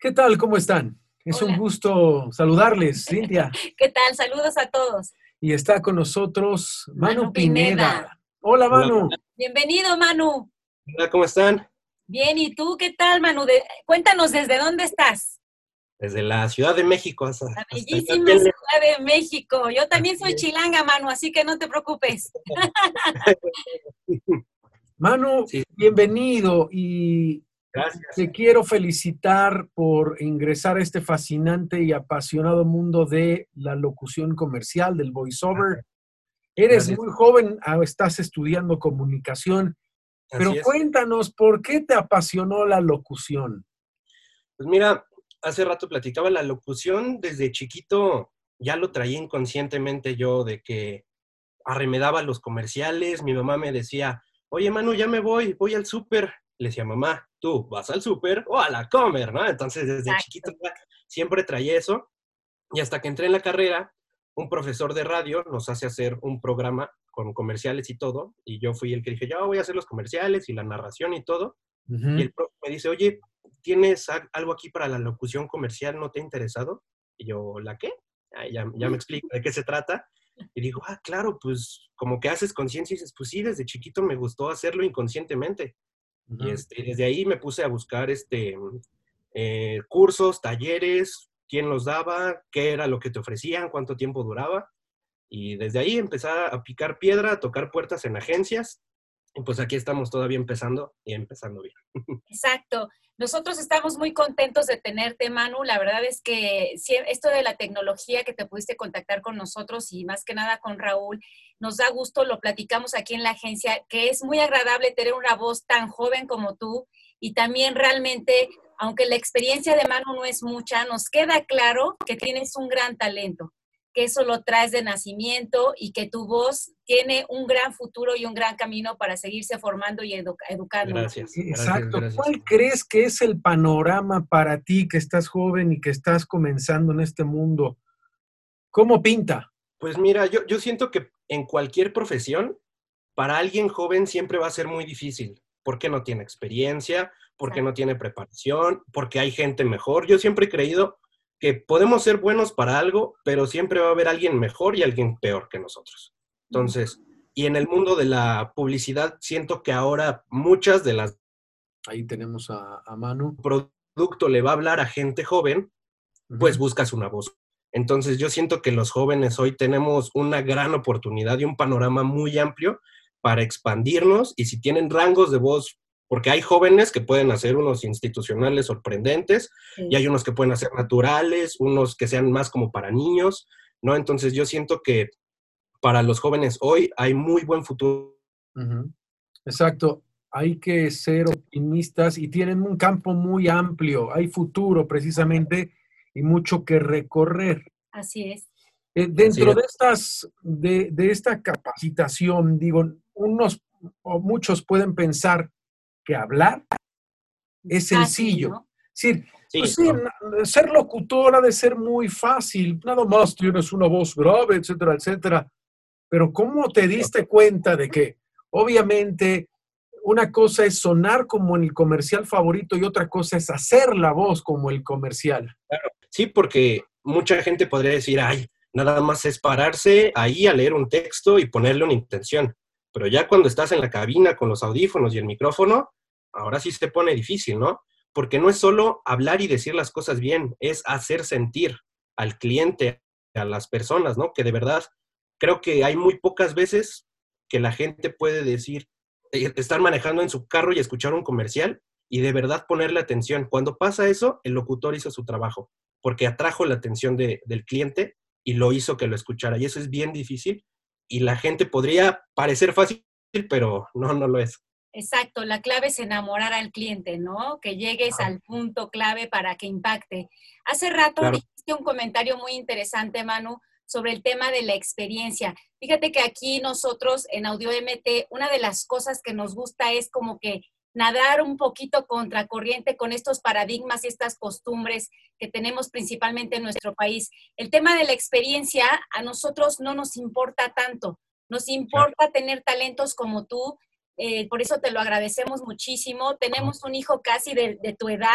¿Qué tal? ¿Cómo están? Es un Hola, gusto saludarles, Cintia. ¿qué tal? Saludos a todos. Y está con nosotros Manu Manu Pineda. Pineda. Hola, Hola, Manu. Bienvenido, Manu. hola, ¿cómo están? Bien, ¿y tú qué tal, Manu? Cuéntanos desde dónde estás. Desde la Ciudad de México hasta, La hasta allá, bellísima bien lejos. Ciudad de México. Yo también Así soy es. chilanga, Manu, así que no te preocupes. Manu, Sí, bienvenido y gracias. te quiero felicitar por ingresar a este fascinante y apasionado mundo de la locución comercial, del voiceover. Gracias. Eres Gracias. muy joven, estás estudiando comunicación, Así pero es. cuéntanos, ¿por qué te apasionó la locución? Pues mira, hace rato platicaba la locución, desde chiquito ya lo traía inconscientemente yo de que arremedaba los comerciales, mi mamá me decía, oye Manu, ya me voy al súper. Le decía, mamá, ¿tú vas al súper o a la comer, no? Entonces desde chiquito Exacto. ya siempre traía eso. Y hasta que entré en la carrera, un profesor de radio nos hace hacer un programa con comerciales y todo, y yo fui el que dije, yo voy a hacer los comerciales y la narración y todo, y Ujú. el profe me dice, oye, ¿tienes algo aquí para la locución comercial? ¿No te ha interesado? Y yo, ¿la qué? Ya me explico de qué se trata. Y digo, claro, pues como que haces conciencia y dices, pues sí, desde chiquito me gustó hacerlo inconscientemente. Y Ujú. desde ahí me puse a buscar cursos, talleres, quién los daba, qué era lo que te ofrecían, cuánto tiempo duraba. Y desde ahí empecé a picar piedra, a tocar puertas en agencias. Y pues aquí estamos todavía empezando y empezando bien. Exacto. Nosotros estamos muy contentos de tenerte, Manu. La verdad es que esto de la tecnología que te pudiste contactar con nosotros y más que nada con Raúl, nos da gusto, lo platicamos aquí en la agencia, que es muy agradable tener una voz tan joven como tú y también realmente, aunque la experiencia de Manu no es mucha, nos queda claro que tienes un gran talento, que eso lo traes de nacimiento y que tu voz tiene un gran futuro y un gran camino para seguirse formando y educando, Manu. Gracias, gracias, Exacto. gracias. ¿Cuál crees que es el panorama para ti que estás joven y que estás comenzando en este mundo? ¿Cómo pinta? Pues mira, yo siento que en cualquier profesión, para alguien joven siempre va a ser muy difícil, porque no tiene experiencia, porque no tiene preparación, porque hay gente mejor. Yo siempre he creído que podemos ser buenos para algo, pero siempre va a haber alguien mejor y alguien peor que nosotros. Entonces, y en el mundo de la publicidad, siento que ahora muchas de las Ahí tenemos a Manu. producto le va a hablar a gente joven, pues Ujú. buscas una voz. Entonces yo siento que los jóvenes hoy tenemos una gran oportunidad y un panorama muy amplio para expandirnos y si tienen rangos de voz, porque hay jóvenes que pueden hacer unos institucionales sorprendentes y Sí. hay unos que pueden hacer naturales, unos que sean más como para niños, ¿no? Entonces yo siento que para los jóvenes hoy hay muy buen futuro. Ujú. Exacto. Hay que ser optimistas y tienen un campo muy amplio. Hay futuro precisamente y mucho que recorrer. Así es. Así Dentro es, de de esta capacitación, digo, unos o muchos pueden pensar que hablar es Fácil, sencillo. ¿no? Es decir, pues sí, sí, no, ser locutor ha de ser muy fácil, nada más tienes una voz grave, etcétera, etcétera. Pero ¿cómo te diste cuenta de que obviamente una cosa es sonar como en el comercial favorito y otra cosa es hacer la voz como el comercial? sí, porque mucha gente podría decir, ay, nada más es pararse ahí a leer un texto y ponerle una intención. Pero ya cuando estás en la cabina con los audífonos y el micrófono, ahora sí se pone difícil, ¿no? Porque no es solo hablar y decir las cosas bien, es hacer sentir al cliente, a las personas, ¿no? Que de verdad creo que hay muy pocas veces que la gente puede decir, estar manejando en su carro y escuchar un comercial y de verdad ponerle atención. Cuando pasa eso, el locutor hizo su trabajo porque atrajo la atención del cliente y lo hizo que lo escuchara. Y eso es bien difícil y la gente podría parecer fácil, pero no, no lo es. Exacto, la clave es enamorar al cliente, ¿no? Que llegues Ajá, al punto clave para que impacte. Hace rato claro, dijiste un comentario muy interesante, Manu, sobre el tema de la experiencia. Fíjate que aquí nosotros en Audio MT, una de las cosas que nos gusta es como que nadar un poquito contracorriente con estos paradigmas y estas costumbres que tenemos principalmente en nuestro país. El tema de la experiencia a nosotros no nos importa tanto. Nos claro. importa tener talentos como tú, por eso te lo agradecemos muchísimo. Tenemos un hijo casi de tu edad,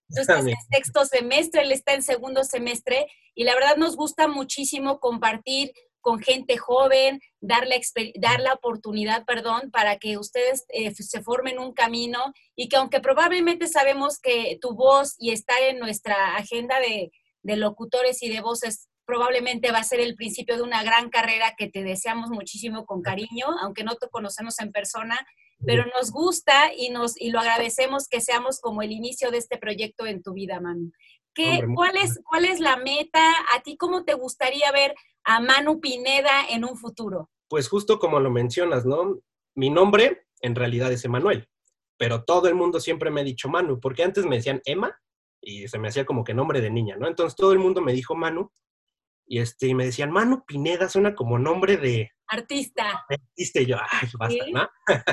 Tú estás en sexto semestre, él está en segundo semestre, y la verdad nos gusta muchísimo compartir con gente joven, dar la oportunidad, para que ustedes se formen un camino, y que aunque probablemente sabemos que tu voz y estar en nuestra agenda de locutores y de voces probablemente va a ser el principio de una gran carrera que te deseamos muchísimo con cariño, aunque no te conocemos en persona, pero nos gusta y lo agradecemos que seamos como el inicio de este proyecto en tu vida, Manu. ¿Cuál es la meta? ¿A ti cómo te gustaría ver a Manu Pineda en un futuro? Pues justo como lo mencionas, ¿no? Mi nombre en realidad es Emanuel, pero todo el mundo siempre me ha dicho Manu, porque antes me decían Emma y se me hacía como que nombre de niña, ¿no? Entonces todo el mundo me dijo Manu y me decían Manu Pineda, suena como nombre de artista. Y yo, ay, basta, ¿no?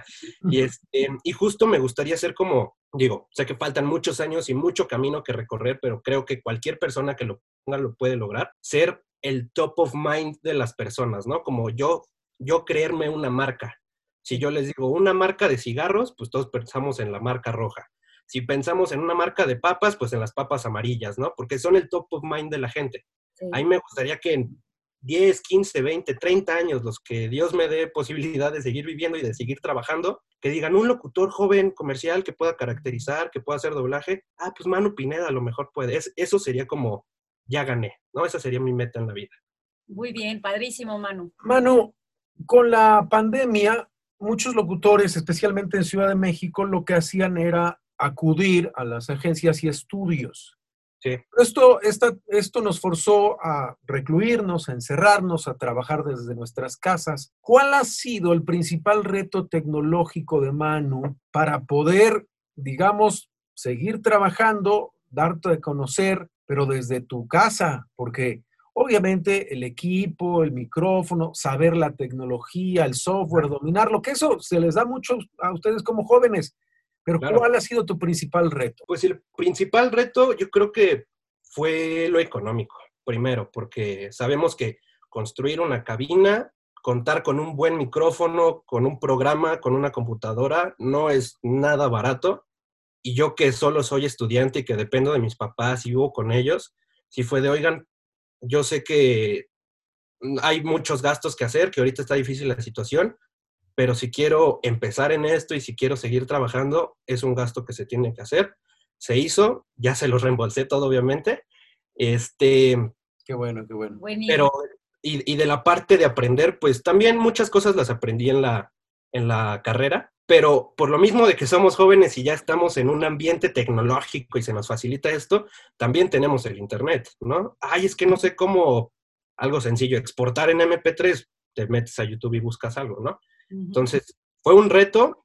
Y justo me gustaría ser como, digo, sé que faltan muchos años y mucho camino que recorrer, pero creo que cualquier persona que lo ponga lo puede lograr, ser el top of mind de las personas, ¿no? Como yo creerme una marca. Si yo les digo una marca de cigarros, pues todos pensamos en la marca roja. Si pensamos en una marca de papas, pues en las papas amarillas, ¿no? Porque son el top of mind de la gente. Sí. A mí me gustaría que en 10, 15, 20, 30 años, los que Dios me dé posibilidad de seguir viviendo y de seguir trabajando, que digan un locutor joven comercial que pueda caracterizar, que pueda hacer doblaje, pues Manu Pineda a lo mejor puede. Eso sería como, ya gané, ¿no? Esa sería mi meta en la vida. Muy bien, padrísimo, Manu. Manu, con la pandemia, muchos locutores, especialmente en Ciudad de México, lo que hacían era acudir a las agencias y estudios. Sí. Esto nos forzó a recluirnos, a encerrarnos, a trabajar desde nuestras casas. ¿Cuál ha sido el principal reto tecnológico de Manu para poder, digamos, seguir trabajando, darte a conocer, pero desde tu casa? Porque obviamente el equipo, el micrófono, saber la tecnología, el software, dominarlo, que eso se les da mucho a ustedes como jóvenes. Pero claro, ¿cuál ha sido tu principal reto? Pues el principal reto yo creo que fue lo económico, primero, porque sabemos que construir una cabina, contar con un buen micrófono, con un programa, con una computadora, no es nada barato. Y yo que solo soy estudiante y que dependo de mis papás y vivo con ellos, si fue de, oigan, yo sé que hay muchos gastos que hacer, que ahorita está difícil la situación, pero si quiero empezar en esto y si quiero seguir trabajando, es un gasto que se tiene que hacer. Se hizo, ya se los reembolsé todo, obviamente. Qué bueno, qué bueno. Buenísimo. Pero, y de la parte de aprender, pues también muchas cosas las aprendí en la carrera, pero por lo mismo de que somos jóvenes y ya estamos en un ambiente tecnológico y se nos facilita esto, también tenemos el internet, ¿no? Es que no sé cómo, algo sencillo, exportar en MP3, te metes a YouTube y buscas algo, ¿no? Entonces, fue un reto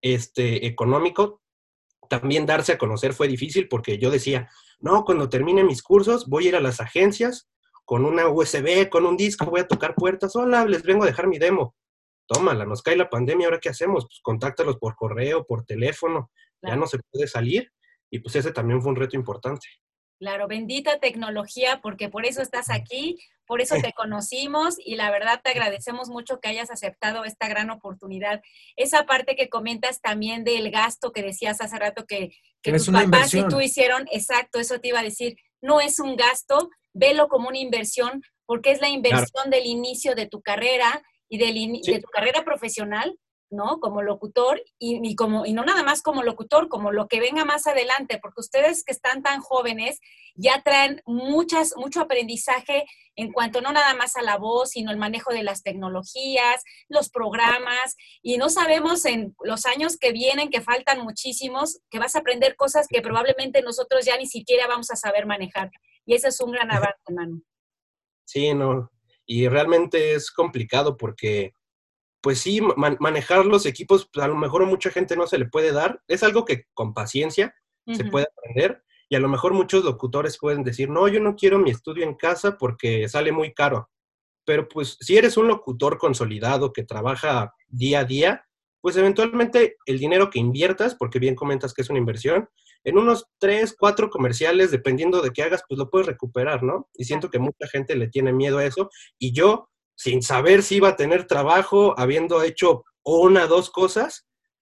económico. También darse a conocer fue difícil porque yo decía, no, cuando termine mis cursos voy a ir a las agencias con una USB, con un disco, voy a tocar puertas. Hola, les vengo a dejar mi demo. Tómala, nos cae la pandemia, ¿ahora qué hacemos? Pues contáctalos por correo, por teléfono, claro. Ya no se puede salir. Y pues ese también fue un reto importante. Claro, bendita tecnología, porque por eso estás aquí, por eso te conocimos y la verdad te agradecemos mucho que hayas aceptado esta gran oportunidad. Esa parte que comentas también del gasto que decías hace rato que tus papás y tú hicieron, exacto, eso te iba a decir, no es un gasto, velo como una inversión, porque es la inversión del inicio de tu carrera y de tu carrera profesional, ¿no? Como locutor y no nada más como locutor, como lo que venga más adelante, porque ustedes que están tan jóvenes ya traen mucho aprendizaje en cuanto no nada más a la voz, sino el manejo de las tecnologías, los programas, y no sabemos en los años que vienen, que faltan muchísimos, que vas a aprender cosas que probablemente nosotros ya ni siquiera vamos a saber manejar. Y ese es un gran avance, Manu. Sí, no, y realmente es complicado porque pues sí, manejar los equipos, pues a lo mejor a mucha gente no se le puede dar. Es algo que con paciencia se puede aprender. Y a lo mejor muchos locutores pueden decir, no, yo no quiero mi estudio en casa porque sale muy caro. Pero pues si eres un locutor consolidado que trabaja día a día, pues eventualmente el dinero que inviertas, porque bien comentas que es una inversión, en unos 3, 4 comerciales, dependiendo de qué hagas, pues lo puedes recuperar, ¿no? Y siento que mucha gente le tiene miedo a eso. Y yo, sin saber si iba a tener trabajo, habiendo hecho 1 o 2 cosas,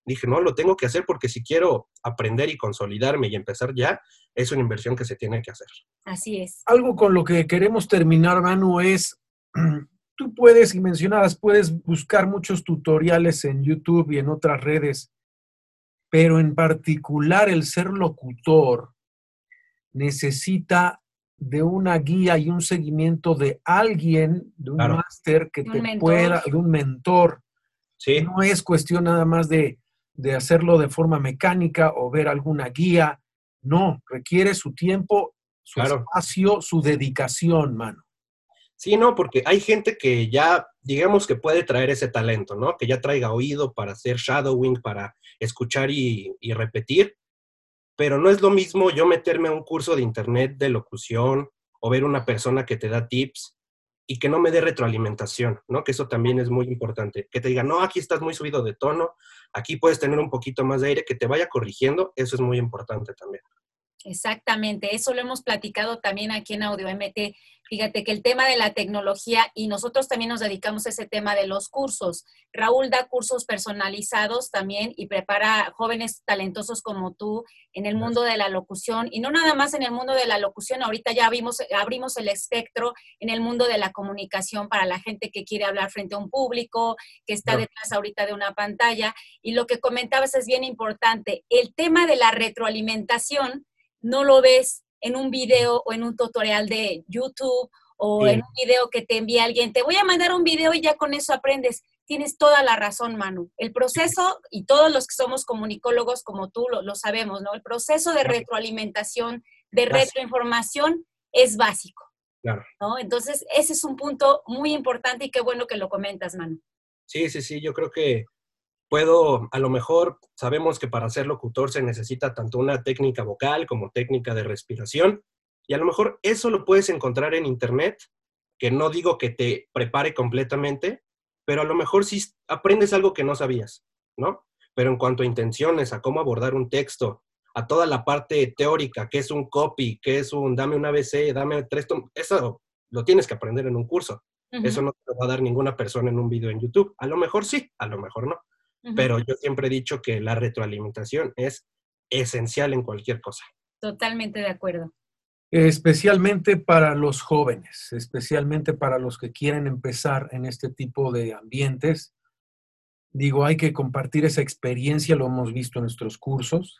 dije, no, lo tengo que hacer porque si quiero aprender y consolidarme y empezar ya, es una inversión que se tiene que hacer. Así es. Algo con lo que queremos terminar, Manu, es, tú puedes, y mencionabas, puedes buscar muchos tutoriales en YouTube y en otras redes, pero en particular el ser locutor necesita de una guía y un seguimiento de alguien, de un Claro. máster que De te un mentor. pueda, de un mentor. Sí, No es cuestión nada más de hacerlo de forma mecánica o ver alguna guía. No, requiere su tiempo, su claro. espacio, su dedicación, mano. Sí, no, porque hay gente que ya, digamos que puede traer ese talento, ¿no? Que ya traiga oído para hacer shadowing, para escuchar y repetir, pero no es lo mismo yo meterme a un curso de internet de locución o ver una persona que te da tips y que no me dé retroalimentación, ¿no? Que eso también es muy importante. Que te diga, no, aquí estás muy subido de tono, aquí puedes tener un poquito más de aire, que te vaya corrigiendo, eso es muy importante también. Exactamente, eso lo hemos platicado también aquí en Audio MT. Fíjate que el tema de la tecnología, y nosotros también nos dedicamos a ese tema de los cursos. Raúl da cursos personalizados también y prepara jóvenes talentosos como tú en el mundo de la locución, y no nada más en el mundo de la locución, ahorita ya abrimos el espectro en el mundo de la comunicación para la gente que quiere hablar frente a un público, que está detrás ahorita de una pantalla. Y lo que comentabas es bien importante, el tema de la retroalimentación no lo ves en un video o en un tutorial de YouTube o Bien. en un video que te envía alguien. Te voy a mandar un video y ya con eso aprendes. Tienes toda la razón, Manu. El proceso, y todos los que somos comunicólogos como tú lo sabemos, ¿no? El proceso de retroalimentación, de retroinformación es básico, Claro. ¿no? Entonces, ese es un punto muy importante y qué bueno que lo comentas, Manu. Sí, sí, sí, yo creo que puedo, a lo mejor sabemos que para ser locutor se necesita tanto una técnica vocal como técnica de respiración, y a lo mejor eso lo puedes encontrar en internet, que no digo que te prepare completamente, pero a lo mejor sí aprendes algo que no sabías, ¿no? Pero en cuanto a intenciones, a cómo abordar un texto, a toda la parte teórica, que es un copy, que es un dame un ABC, dame eso lo tienes que aprender en un curso. Eso no te lo va a dar ninguna persona en un video en YouTube. A lo mejor sí, a lo mejor no. Pero yo siempre he dicho que la retroalimentación es esencial en cualquier cosa. Totalmente de acuerdo. Especialmente para los jóvenes, especialmente para los que quieren empezar en este tipo de ambientes. Digo, hay que compartir esa experiencia, lo hemos visto en nuestros cursos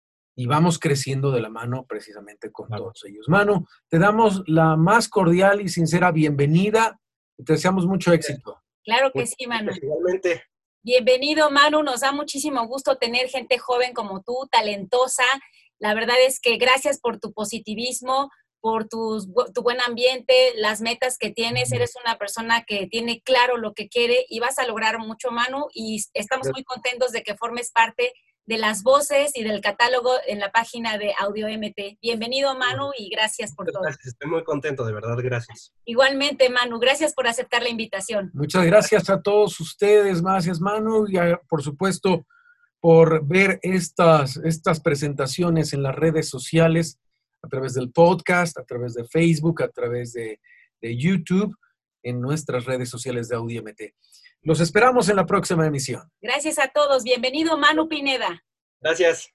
y vamos creciendo de la mano precisamente con todos ellos. Manu, te damos la más cordial y sincera bienvenida y te deseamos mucho éxito. Claro que sí, Manu. Igualmente. Bienvenido, Manu. Nos da muchísimo gusto tener gente joven como tú, talentosa. La verdad es que gracias por tu positivismo, por tu buen ambiente, las metas que tienes. Eres una persona que tiene claro lo que quiere y vas a lograr mucho, Manu. Y estamos muy contentos de que formes parte de las voces y del catálogo en la página de Audio MT. Bienvenido, Manu, y gracias por todo. Gracias, estoy muy contento, de verdad, gracias. Igualmente, Manu, gracias por aceptar la invitación. Muchas gracias a todos ustedes, gracias, Manu, y por supuesto por ver estas presentaciones en las redes sociales, a través del podcast, a través de Facebook, a través de YouTube, en nuestras redes sociales de Audio MT. Los esperamos en la próxima emisión. Gracias a todos. Bienvenido, Manu Pineda. Gracias.